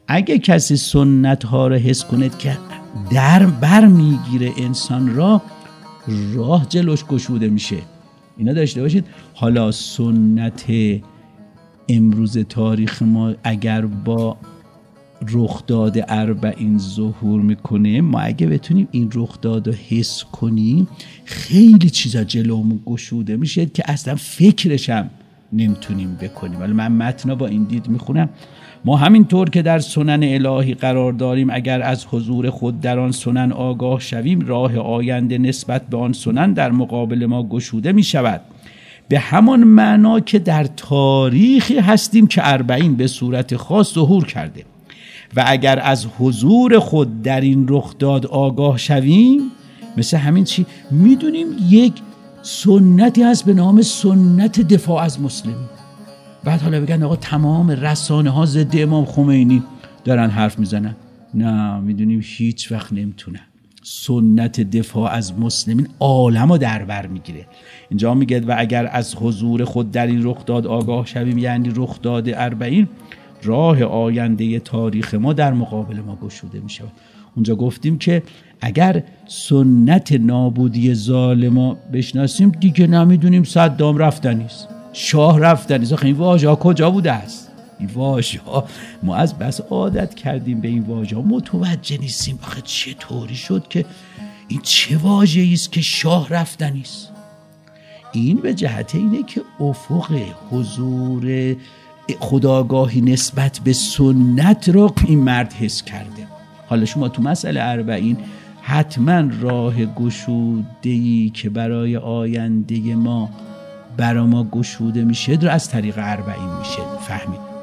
اگه کسی سنت ها رو حس کنه که در بر میگیره انسان راه جلوش گشوده میشه. اینا داشته باشید. حالا سنت امروز تاریخ ما اگر با رخداد اربعین ظهور میکنه، ما اگه بتونیم این رخداد رو حس کنیم خیلی چیزا جلومون گشوده میشه که اصلا فکرش هم نمیتونیم بکنیم. ولی من متن با این دید میخونم: ما همینطور که در سنن الهی قرار داریم، اگر از حضور خود در آن سنن آگاه شویم، راه آینده نسبت به آن سنن در مقابل ما گشوده میشود، به همان معنا که در تاریخی هستیم که اربعین به صورت خاص ظهور کرده. و اگر از حضور خود در این رخداد آگاه شویم، مثل همین چی میدونیم یک سنتی هست به نام سنت دفاع از مسلمین. بعد حالا بگن آقا تمام رسانه ها ضد امام خمینی دارن حرف میزنن. نه، میدونیم هیچ وقت نمیتونن. سنت دفاع از مسلمین عالم رو در بر میگیره. اینجا میگه و اگر از حضور خود در این رخداد آگاه شویم، یعنی رخداد اربعین، راه آینده تاریخ ما در مقابل ما گشوده میشه. اونجا گفتیم که اگر سنت نابودی ظالما بشناسیم، دیگه نمیدونیم صدام رفتنیست، شاه رفتنیست. آخه این واژه ها کجا بوده است؟ این واژه ها ما از بس عادت کردیم به این واژه ها، متوجه نیستیم آخه چطوری شد که این چه واژه‌ای است که شاه رفتنیست. این به جهت اینه که افق حضور خودآگاهی نسبت به سنت رو این مرد حس کرده. حالا شما تو مسئله اربعین حتما راه گشوده‌ای که برای آینده ما برای ما گشوده میشه رو از طریق اربعین میشه فهمید.